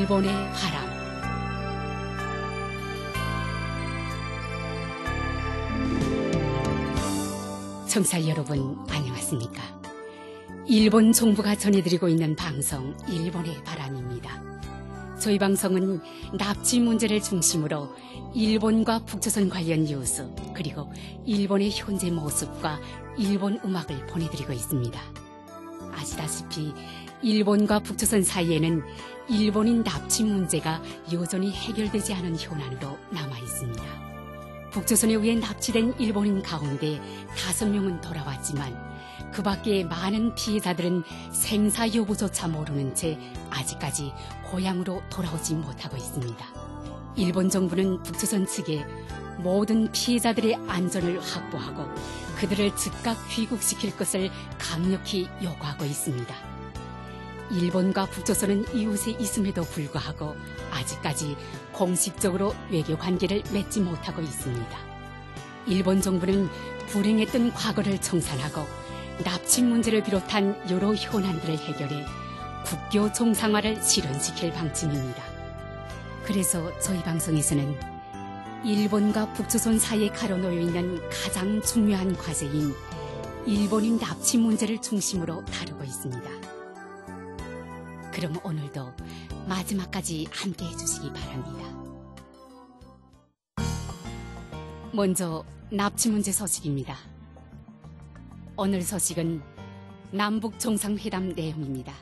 일본의 바람. 청취자 여러분, 안녕하십니까? 일본 정부가 전해드리고 있는 방송 일본의 바람입니다. 저희 방송은 납치 문제를 중심으로 일본과 북조선 관련 뉴스, 그리고 일본의 현재 모습과 일본 음악을 보내드리고 있습니다. 아시다시피 일본과 북조선 사이에는 일본인 납치 문제가 여전히 해결되지 않은 현안으로 남아 있습니다. 북조선에 의해 납치된 일본인 가운데 5명은 돌아왔지만 그 밖에 많은 피해자들은 생사 여부조차 모르는 채 아직까지 고향으로 돌아오지 못하고 있습니다. 일본 정부는 북조선 측에 모든 피해자들의 안전을 확보하고 그들을 즉각 귀국시킬 것을 강력히 요구하고 있습니다. 일본과 북조선은 이웃에 있음에도 불구하고 아직까지 공식적으로 외교 관계를 맺지 못하고 있습니다. 일본 정부는 불행했던 과거를 청산하고 납치 문제를 비롯한 여러 현안들을 해결해 국교 정상화를 실현시킬 방침입니다. 그래서 저희 방송에서는 일본과 북조선 사이에 가로놓여 있는 가장 중요한 과제인 일본인 납치 문제를 중심으로 다루고 있습니다. 그럼 오늘도 마지막까지 함께 해주시기 바랍니다. 먼저 납치 문제 소식입니다. 오늘 소식은 남북 정상회담 내용입니다.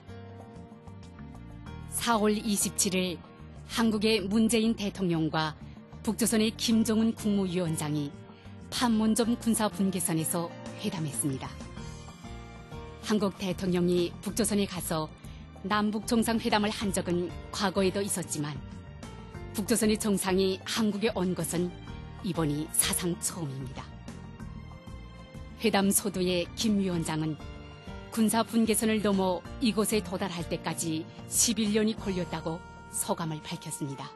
4월 27일 한국의 문재인 대통령과 북조선의 김정은 국무위원장이 판문점 군사분계선에서 회담했습니다. 한국 대통령이 북조선에 가서 남북 정상회담을 한 적은 과거에도 있었지만 북조선의 정상이 한국에 온 것은 이번이 사상 처음입니다. 회담 소두에 김 위원장은 군사분계선을 넘어 이곳에 도달할 때까지 11년이 걸렸다고 소감을 밝혔습니다.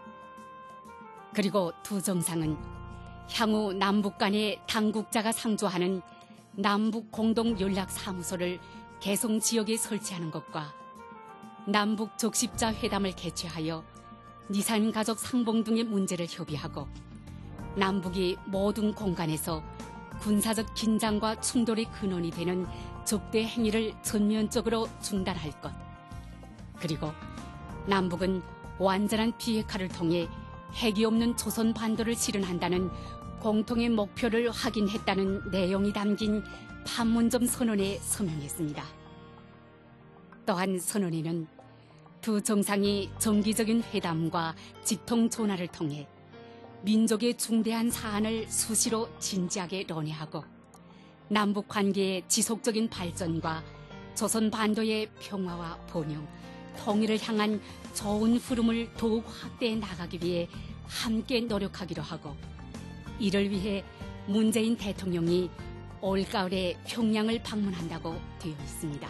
그리고 두 정상은 향후 남북 간의 당국자가 상주하는 남북 공동연락사무소를 개성 지역에 설치하는 것과 남북 적십자 회담을 개최하여 니산 가족 상봉 등의 문제를 협의하고 남북이 모든 공간에서 군사적 긴장과 충돌의 근원이 되는 적대 행위를 전면적으로 중단할 것, 그리고 남북은 완전한 비핵화를 통해 핵이 없는 조선 반도를 실현한다는 공통의 목표를 확인했다는 내용이 담긴 판문점 선언에 서명했습니다. 또한 선언에는 두 정상이 정기적인 회담과 직통 전화를 통해 민족의 중대한 사안을 수시로 진지하게 논의하고 남북 관계의 지속적인 발전과 조선 반도의 평화와 번영, 통일을 향한 좋은 흐름을 더욱 확대해 나가기 위해 함께 노력하기로 하고 이를 위해 문재인 대통령이 올가을에 평양을 방문한다고 되어 있습니다.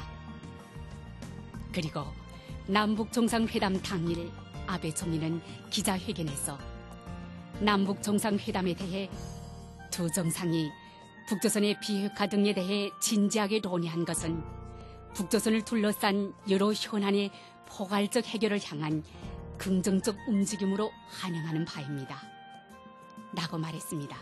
그리고 남북 정상회담 당일 아베 총리는 기자회견에서 남북 정상회담에 대해 두 정상이 북조선의 비핵화 등에 대해 진지하게 논의한 것은 북조선을 둘러싼 여러 현안의 포괄적 해결을 향한 긍정적 움직임으로 환영하는 바입니다. 라고 말했습니다.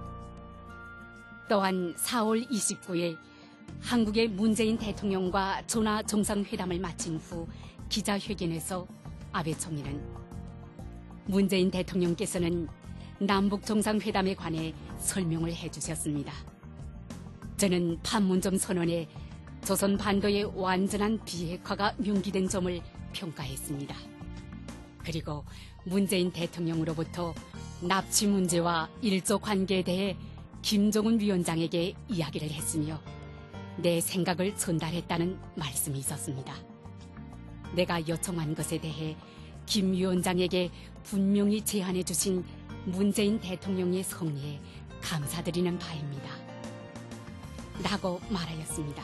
또한 4월 29일 한국의 문재인 대통령과 전화 정상회담을 마친 후 기자회견에서 아베 총리는 문재인 대통령께서는 남북 정상회담에 관해 설명을 해주셨습니다. 저는 판문점 선언에 조선 반도의 완전한 비핵화가 명기된 점을 평가했습니다. 그리고 문재인 대통령으로부터 납치 문제와 일조 관계에 대해 김정은 위원장에게 이야기를 했으며 내 생각을 전달했다는 말씀이 있었습니다. 내가 요청한 것에 대해 김 위원장에게 분명히 제안해 주신 문재인 대통령의 성의에 감사드리는 바입니다. 라고 말하였습니다.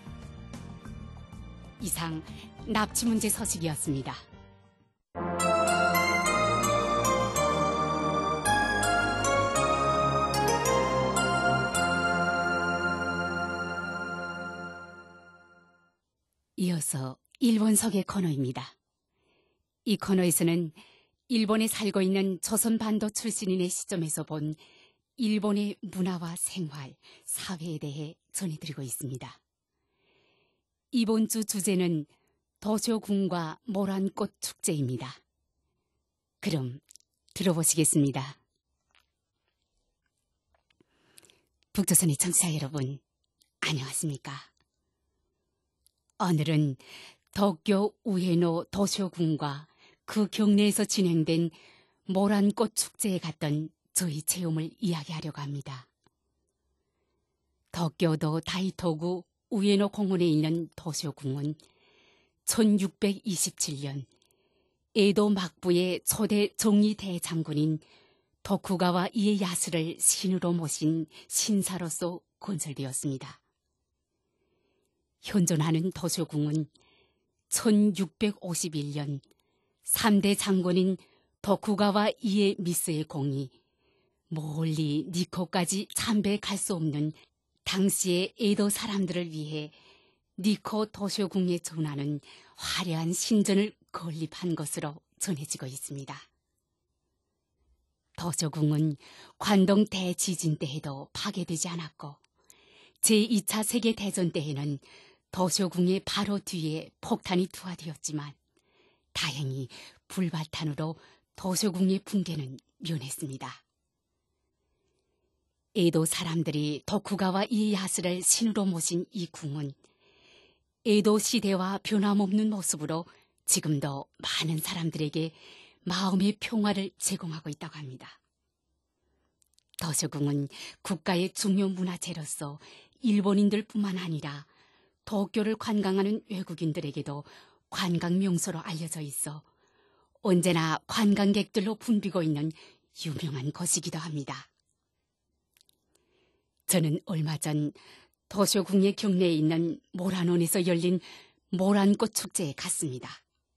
이상 납치 문제 소식이었습니다. 이어서 일본 소개 코너입니다. 이 코너에서는 일본에 살고 있는 조선반도 출신인의 시점에서 본 일본의 문화와 생활, 사회에 대해 전해드리고 있습니다. 이번 주 주제는 도쇼군과 모란꽃 축제입니다. 그럼 들어보시겠습니다. 북조선의 청취자 여러분, 안녕하십니까? 오늘은 도쿄 우에노 도쇼군과 그 경내에서 진행된 모란꽃 축제에 갔던 저희 체험을 이야기하려고 합니다. 도쿄도 다이토구 우에노 공원에 있는 도쇼궁은 1627년 에도 막부의 초대 정리 대장군인 도쿠가와 이에야스를 신으로 모신 신사로서 건설되었습니다. 현존하는 도쇼궁은 1651년 3대 장군인 도쿠가와 이에미스의 공이 멀리 니코까지 참배해 갈 수 없는 당시의 에도 사람들을 위해 니코 도쇼궁에 전하는 화려한 신전을 건립한 것으로 전해지고 있습니다. 도쇼궁은 관동 대지진 때에도 파괴되지 않았고 제2차 세계대전 때에는 도쇼궁의 바로 뒤에 폭탄이 투하되었지만 다행히 불발탄으로 도쇼궁의 붕괴는 면했습니다. 에도 사람들이 도쿠가와 이에야스를 신으로 모신 이 궁은 에도 시대와 변함없는 모습으로 지금도 많은 사람들에게 마음의 평화를 제공하고 있다고 합니다. 도쇼궁은 국가의 중요 문화재로서 일본인들뿐만 아니라 도쿄를 관광하는 외국인들에게도 관광 명소로 알려져 있어 언제나 관광객들로 붐비고 있는 유명한 곳이기도 합니다. 저는 얼마 전 도쇼궁의 경내에 있는 모란원에서 열린 모란꽃 축제에 갔습니다.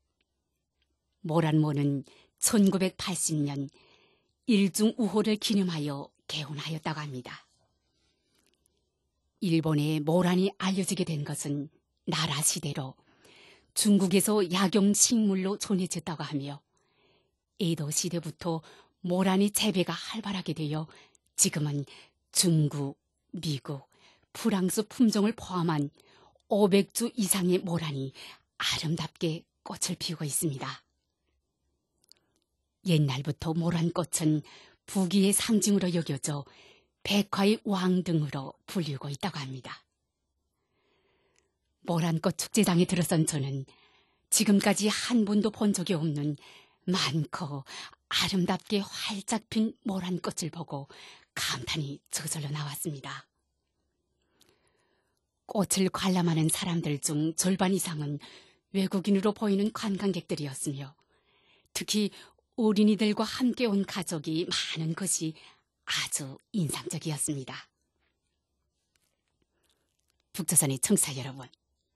모란원은 1980년 일중우호를 기념하여 개원하였다고 합니다. 일본의 모란이 알려지게 된 것은 나라 시대로 중국에서 약용식물로 전해졌다고 하며 에도 시대부터 모란이 재배가 활발하게 되어 지금은 중국, 미국, 프랑스 품종을 포함한 500주 이상의 모란이 아름답게 꽃을 피우고 있습니다. 옛날부터 모란꽃은 부귀의 상징으로 여겨져 백화의 왕 등으로 불리고 있다고 합니다. 모란꽃 축제장에 들어선 저는 지금까지 한 번도 본 적이 없는 많고 아름답게 활짝 핀 모란꽃을 보고 감탄이 저절로 나왔습니다. 꽃을 관람하는 사람들 중 절반 이상은 외국인으로 보이는 관광객들이었으며 특히 어린이들과 함께 온 가족이 많은 것이 아주 인상적이었습니다. 북조선의 청취자 여러분,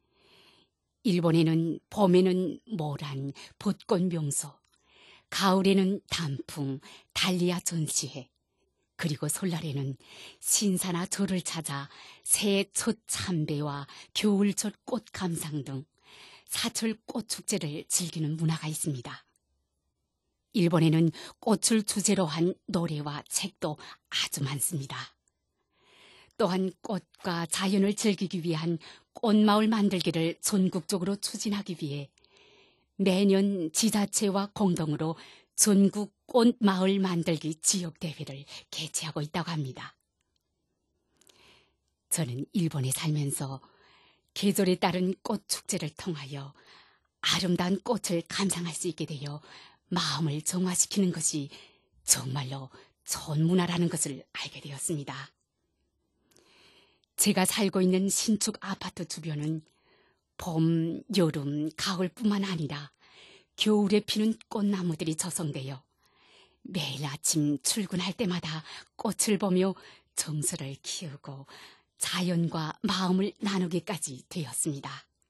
일본에는 봄에는 모란, 벚꽃 명소, 가을에는 단풍, 달리아 전시회, 그리고 설날에는 신사나 절을 찾아 새해 첫 참배와 겨울철 꽃 감상 등 사철 꽃축제를 즐기는 문화가 있습니다. 일본에는 꽃을 주제로 한 노래와 책도 아주 많습니다. 또한 꽃과 자연을 즐기기 위한 꽃마을 만들기를 전국적으로 추진하기 위해 매년 지자체와 공동으로 전국 꽃마을 만들기 지역대회를 개최하고 있다고 합니다. 저는 일본에 살면서 계절에 따른 꽃축제를 통하여 아름다운 꽃을 감상할 수 있게 되어 마음을 정화시키는 것이 정말로 좋은 문화라는 것을 알게 되었습니다. 제가 살고 있는 신축 아파트 주변은 봄, 여름, 가을뿐만 아니라 겨울에 피는 꽃나무들이 조성되어 매일 아침 출근할 때마다 꽃을 보며 정서를 키우고 자연과 마음을 나누기까지 되었습니다.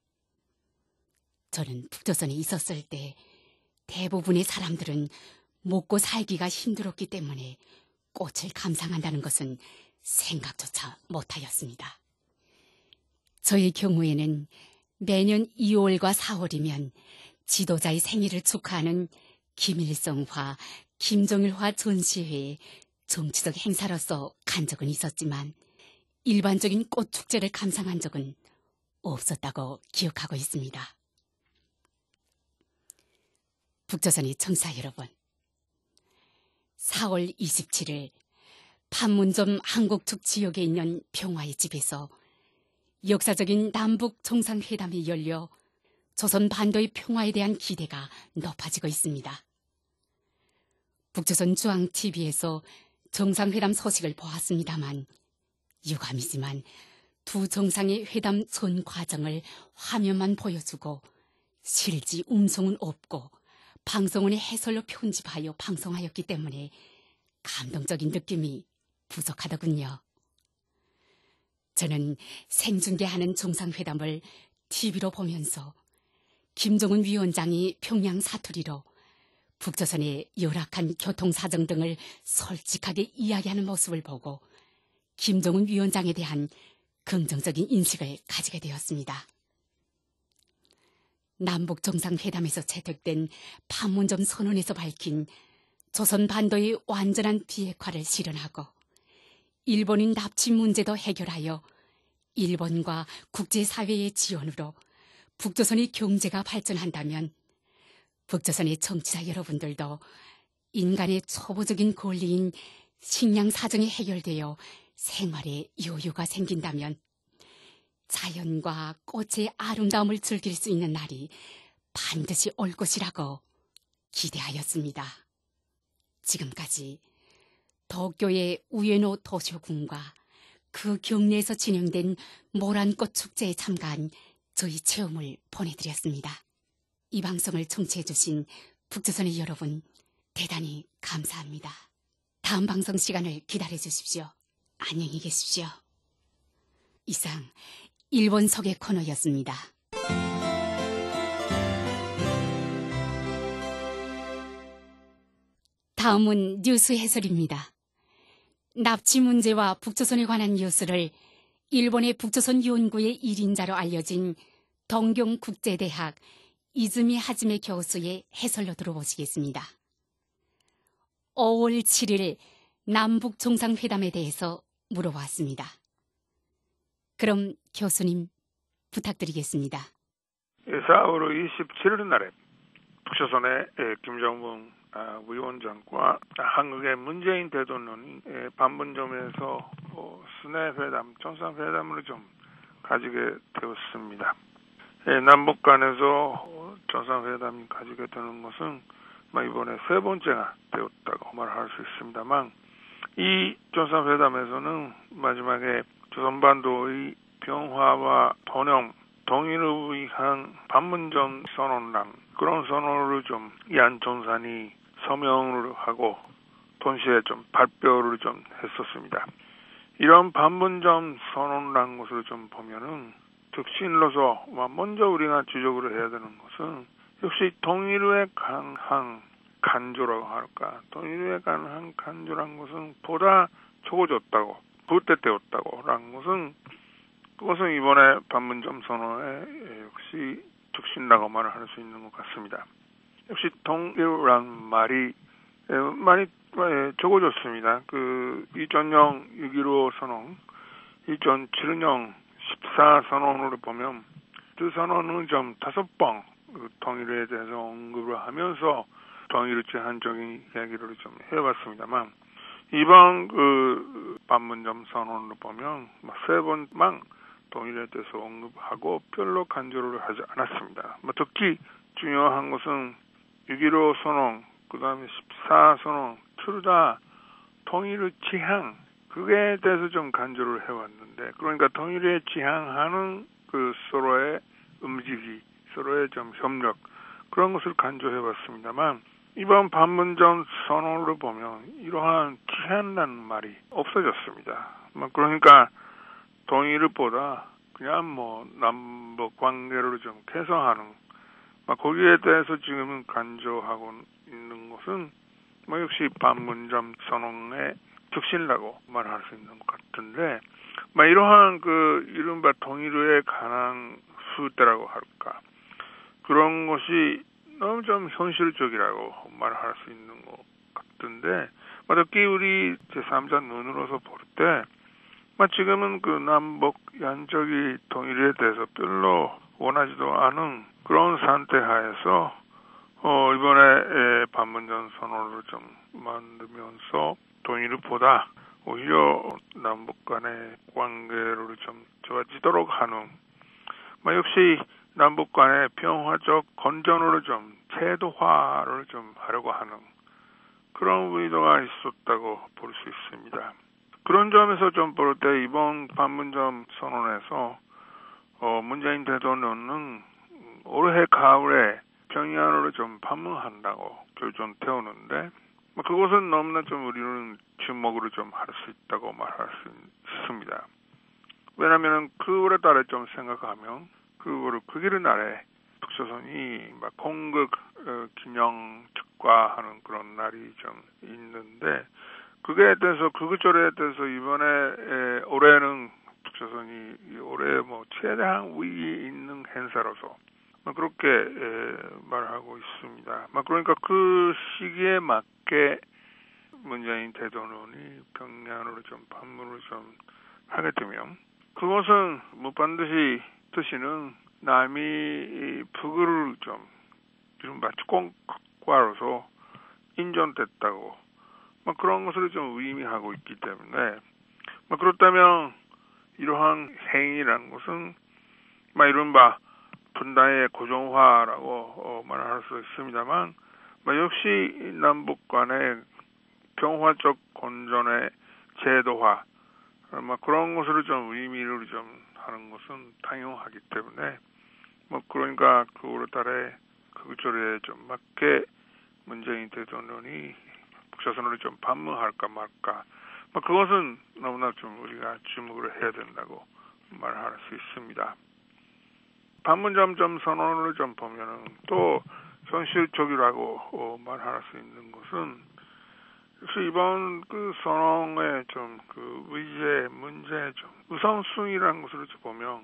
저는 북조선에 있었을 때 대부분의 사람들은 먹고 살기가 힘들었기 때문에 꽃을 감상한다는 것은 생각조차 못하였습니다. 저의 경우에는 매년 2월과 4월이면 지도자의 생일을 축하하는 김일성화, 김정일화 전시회에 정치적 행사로서 간 적은 있었지만 일반적인 꽃축제를 감상한 적은 없었다고 기억하고 있습니다. 북조선의 청사 여러분, 4월 27일 판문점 한국측 지역에 있는 평화의 집에서 역사적인 남북 정상회담이 열려 조선 반도의 평화에 대한 기대가 높아지고 있습니다. 북조선 중앙TV에서 정상회담 소식을 보았습니다만 유감이지만 두 정상의 회담 전 과정을 화면만 보여주고 실지 음성은 없고 방송원의 해설로 편집하여 방송하였기 때문에 감동적인 느낌이 부족하더군요. 저는 생중계하는 정상회담을 TV로 보면서 김정은 위원장이 평양 사투리로 북조선의 열악한 교통사정 등을 솔직하게 이야기하는 모습을 보고 김정은 위원장에 대한 긍정적인 인식을 가지게 되었습니다. 남북 정상회담에서 채택된 판문점 선언에서 밝힌 조선 반도의 완전한 비핵화를 실현하고 일본인 납치 문제도 해결하여 일본과 국제사회의 지원으로 북조선의 경제가 발전한다면 북조선의 정치자 여러분들도 인간의 초보적인 권리인 식량 사정이 해결되어 생활에 여유가 생긴다면 자연과 꽃의 아름다움을 즐길 수 있는 날이 반드시 올 것이라고 기대하였습니다. 지금까지 도쿄의 우에노 도쇼군과 그 경내에서 진행된 모란꽃 축제에 참가한 저희 체험을 보내드렸습니다. 이 방송을 청취해주신 북조선의 여러분 대단히 감사합니다. 다음 방송 시간을 기다려주십시오. 안녕히 계십시오. 이상 일본 소개 코너였습니다. 다음은 뉴스 해설입니다. 납치 문제와 북조선에 관한 뉴스를 일본의 북조선 연구의 1인자로 알려진 동경국제대학 이즈미 하즈메 교수의 해설로 들어보시겠습니다. 5월 7일 남북 정상회담에 대해서 물어봤습니다. 그럼 교수님 부탁드리겠습니다. 4월 27일 날에 북조선의 김정은 위원장과 한국의 문재인 대통령이 판문점에서 순회회담, 정상회담을 좀 가지게 되었습니다. 남북 간에서 정상회담이 가지게 되는 것은 이번에 세 번째가 되었다고 말할 수 있습니다만 이 정상회담에서는 마지막에 조선반도의 평화와 번영, 통일을 위한 판문점 선언란 그런 선언을 좀 양 정상이 서명을 하고 동시에 좀 발표를 좀 했었습니다. 이런 판문점 선언란 것을 좀 보면은 특신으로서 먼저 우리가 지적을 해야 되는 것은 역시 통일에 관한 간조라고 할까. 통일에 관한 간조란 것은 보다 적어졌다고, 부패되었다고 라는 것은 그것은 이번에 판문점 선언에 역시 특신이라고 말을 할 수 있는 것 같습니다. 역시 통일이란 말이 많이 적어졌습니다. 2000년 6.15 선언, 2007년 14 선언으로 보면 그 선언은 좀 5번 통일에 대해서 언급을 하면서 통일의 제한적인 이야기를 좀 해봤습니다만 이번 판문점 선언으로 보면 3번만 통일에 대해서 언급하고 별로 간조를 하지 않았습니다. 특히 중요한 것은 6.15 선언, 그 다음에 14 선언, 둘 다 통일을 지향, 그게 대해서 좀 간조를 해왔는데, 그러니까 통일에 지향하는 서로의 움직이, 서로의 좀 협력, 그런 것을 간조해봤습니다만, 이번 판문점 선언으로 보면 이러한 지향이라는 말이 없어졌습니다. 그러니까 통일보다 그냥 남북 관계를 좀 개선하는 거기에 대해서 지금은 간조하고 있는 것은 역시 판문점 선언의 특신이라고 말할 수 있는 것 같은데 이러한 이른바 통일에 관한 수대라고 할까 그런 것이 너무 좀 현실적이라고 말할 수 있는 것 같은데, 특히 우리 제3자 눈으로서 볼 때, 지금은 그 남북 양적이 통일에 대해서 별로 원하지도 않은 그런 상태 하에서 이번에 판문점 선언을 좀 만들면서 통일보다 오히려 남북 간의 관계를 좀 좋아지도록 하는, 역시 남북 간의 평화적 건전으로 좀 제도화를 좀 하려고 하는 그런 의도가 있었다고 볼 수 있습니다. 그런 점에서 좀 볼 때 이번 판문점 선언에서 문재인 대통령은 올해 가을에 평양으로 좀 방문한다고 결정되었는데, 그것은 너무나 좀 우리는 주목으로 좀 할 수 있다고 말할 수 있습니다. 왜냐하면 그거에 따라 좀 생각하면 그 길날에 북조선이 건국 기념 축하하는 그런 날이 좀 있는데, 그게 대해서 그것저에 대해서 이번에 올해는 북조선이 올해 최대한 위기 있는 행사로서 그렇게 말하고 있습니다. 그러니까 그 시기에 맞게 문재인 대통령이 평양으로 좀 방문을 좀 하게 되면, 그것은 반드시 뜻이는 남이 북을 좀 이른바 축공과로서 인정됐다고 그런 것을 좀 의미하고 있기 때문에, 그렇다면 이러한 행위라는 것은 이른바 분단의 고정화라고 말할 수 있습니다만, 역시 남북 간의 평화적 건전의 제도화, 그런 것으로 좀 의미를 좀 하는 것은 당연하기 때문에, 그러니까 그거에 따라 그것에 좀 맞게 문재인 대통령이 북조선으로 좀 방문할까 말까, 그것은 너무나 좀 우리가 주목을 해야 된다고 말할 수 있습니다. 판문점 선언을 좀 보면은 또 현실적이라고 말할 수 있는 것은, 역시 이번 그 선언의 좀 의제 문제 좀 우선순위라는 것을 좀 보면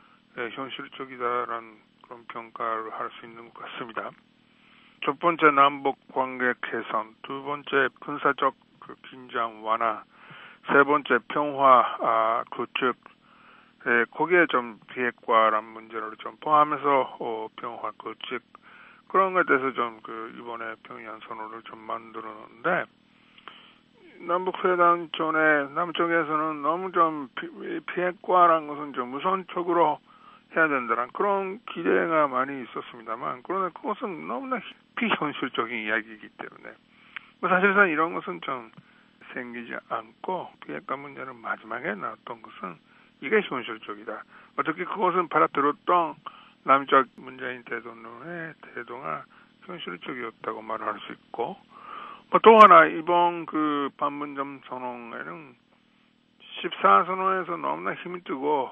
현실적이다라는 그런 평가를 할 수 있는 것 같습니다. 첫 번째 남북 관계 개선, 두 번째 군사적 긴장 완화, 세 번째 평화 구축, 거기에 좀 비핵화란 문제를 좀 포함해서 평화 구축, 그런 것에 대해서 좀 이번에 평양 선언을 좀 만들었는데, 남북회담 전에 남쪽에서는 너무 좀 비핵화라는 것은 좀 우선적으로 해야 된다는 그런 기대가 많이 있었습니다만, 그러나 그것은 너무나 비현실적인 이야기이기 때문에 사실상 이런 것은 좀 생기지 않고, 비핵화 문제는 마지막에 나왔던 것은 이게 현실적이다. 특히 그것은 받아들였던 남쪽 문재인 대통령의 태도가 현실적이었다고 말할 수 있고, 또 하나 이번 판문점 선언에는 14선언에서 너무나 힘이 뜨고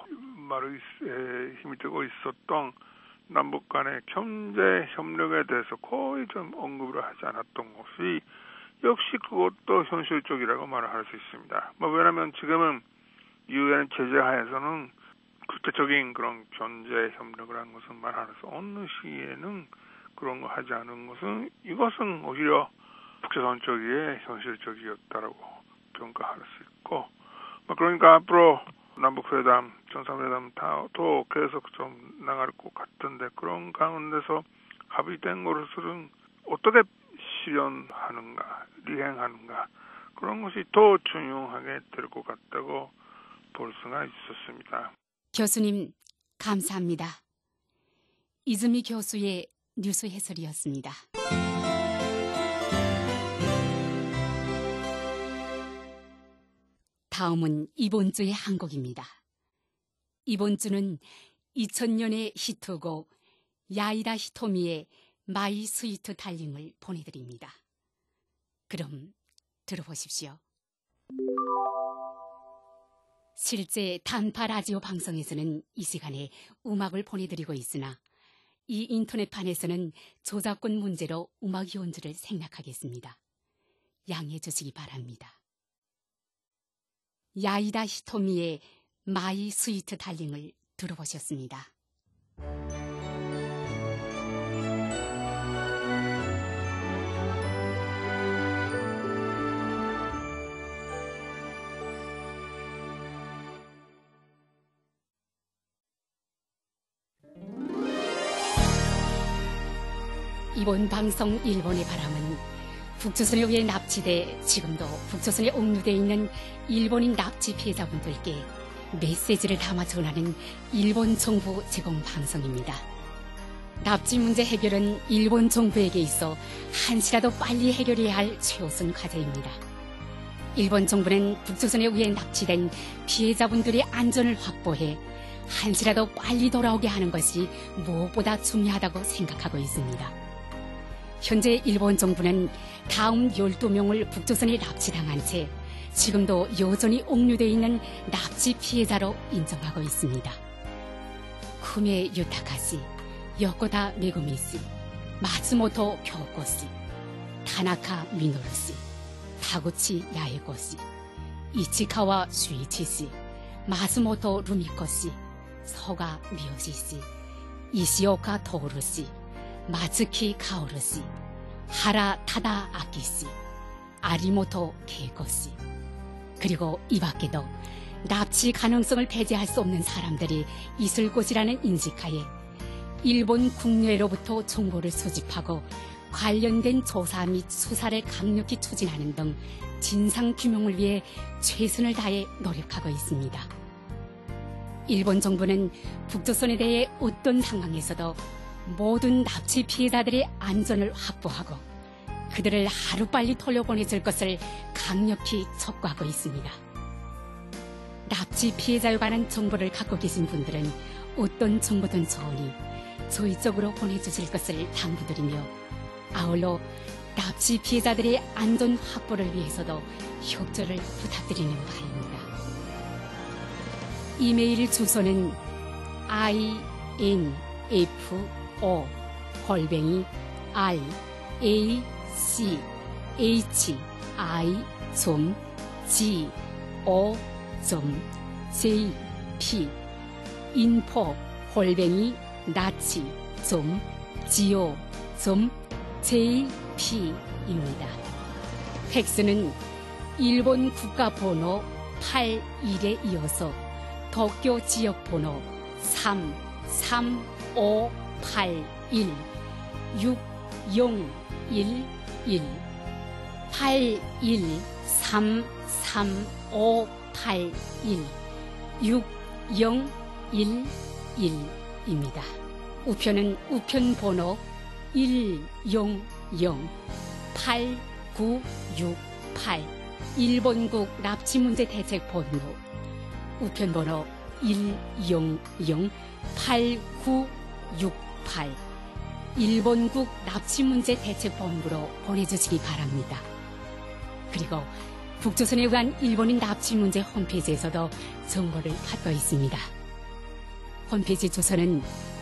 있었던 남북 간의 경제 협력에 대해서 거의 좀 언급을 하지 않았던 것이 역시 그것도 현실적이라고 말할 수 있습니다. 왜냐하면 지금은 유엔 제재 하에서는 국제적인 그런 경제 협력을 하는 것은 말할 수 없는 시기에는 그런 거 하지 않은 것은, 이것은 오히려 북조선 쪽이 현실적이었다라고 평가할 수 있고, 그러니까 앞으로 남북회담, 정상회담 또 계속 좀 나갈 것 같은데, 그런 가운데서 합의된 것들은 어떻게 실현하는가, 리행하는가, 그런 것이 더 중요하게 될 것 같다고 볼 수가 있었습니다. 교수님, 감사합니다. 이즈미 교수의 뉴스 해설이었습니다. 다음은 이번 주의 한 곡입니다. 이번 주는 2000년의 히트곡 야이다 히토미의 마이 스위트 달링을 보내드립니다. 그럼 들어보십시오. 실제 단파 라디오 방송에서는 이 시간에 음악을 보내드리고 있으나 이 인터넷판에서는 저작권 문제로 음악 연주를 생략하겠습니다. 양해해 주시기 바랍니다. 야이다 히토미의 마이 스위트 달링을 들어보셨습니다. 이번 방송 일본의 바람은 북조선에 의해 납치돼 지금도 북조선에 옥류돼 있는 일본인 납치 피해자분들께 메시지를 담아 전하는 일본 정부 제공 방송입니다. 납치 문제 해결은 일본 정부에게 있어 한시라도 빨리 해결해야 할 최우선 과제입니다. 일본 정부는 북조선에 의해 납치된 피해자분들의 안전을 확보해 한시라도 빨리 돌아오게 하는 것이 무엇보다 중요하다고 생각하고 있습니다. 현재 일본 정부는 다음 12명을 북조선에 납치당한 채 지금도 여전히 옥류되어 있는 납치 피해자로 인정하고 있습니다. 쿠메 유타카씨, 요코다 메구미씨, 마츠모토 교코씨, 타나카 미노루씨, 타구치 야에고씨, 이치카와 슈이치씨, 마츠모토 루미코씨, 서가 미요시씨, 이시오카 토루씨, 마츠키 카오루씨, 하라 타다 아키씨, 아리모토 케이코씨, 그리고 이 밖에도 납치 가능성을 배제할 수 없는 사람들이 있을 곳이라는 인식하에 일본 국내로부터 정보를 수집하고 관련된 조사 및 수사를 강력히 추진하는 등 진상규명을 위해 최선을 다해 노력하고 있습니다. 일본 정부는 북조선에 대해 어떤 상황에서도 모든 납치 피해자들의 안전을 확보하고 그들을 하루빨리 돌려보내줄 것을 강력히 촉구하고 있습니다. 납치 피해자에 관한 정보를 갖고 계신 분들은 어떤 정보든 좋으니 저희 쪽으로 보내주실 것을 당부드리며 아울러 납치 피해자들의 안전 확보를 위해서도 협조를 부탁드리는 바입니다. 이메일 주소는 info@rachi.go.jp info@nachi.go.jp입니다. 팩스는 일본 국가번호 81에 이어서 도쿄 지역번호 33581 6011 81333581 6011입니다. 우편은 우편번호 1008968 일본국 납치문제대책본부 우편번호 1008968 일본국 납치문제대책본부로 보내주시기 바랍니다. 그리고 북조선에 의한 일본인 납치문제 홈페이지에서도 정보를 받고 있습니다. 홈페이지 주소는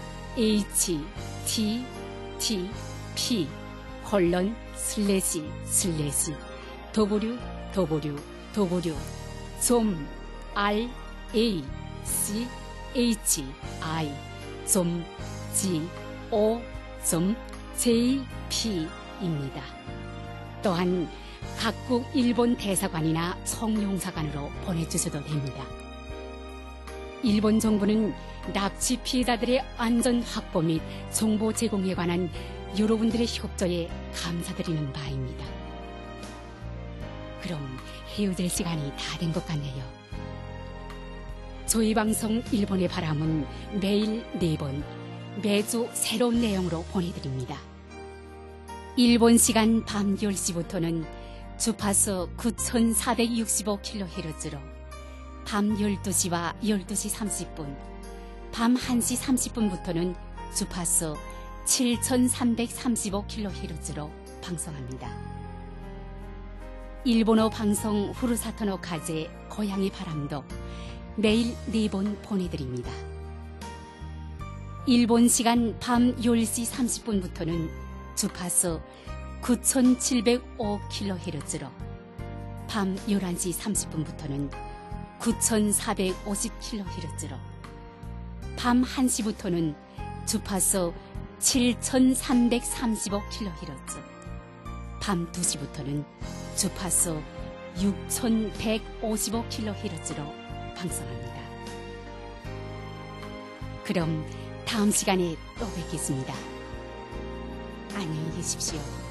www.rachi.go.jp입니다. 또한 각국 일본 대사관이나 총영사관으로 보내주셔도 됩니다. 일본 정부는 납치 피해자들의 안전 확보 및 정보 제공에 관한 여러분들의 협조에 감사드리는 바입니다. 그럼 헤어질 시간이 다 된 것 같네요. 저희 방송 일본의 바람은 매일 4번, 매주 새로운 내용으로 보내드립니다. 일본 시간 밤 10시부터는 주파수 9465kHz로 밤 12시와 12시 30분, 밤 1시 30분부터는 주파수 7335kHz로 방송합니다. 일본어 방송 후루사토노 카제 고향의 바람도 매일 4번 보내드립니다. 일본 시간 밤 10시 30분부터는 주파수 9705kHz로 밤 11시 30분부터는 9450kHz로 밤 1시부터는 주파수 7335kHz 밤 2시부터는 주파수 6155kHz로 방송합니다. 그럼 다음 시간에 또 뵙겠습니다. 안녕히 계십시오.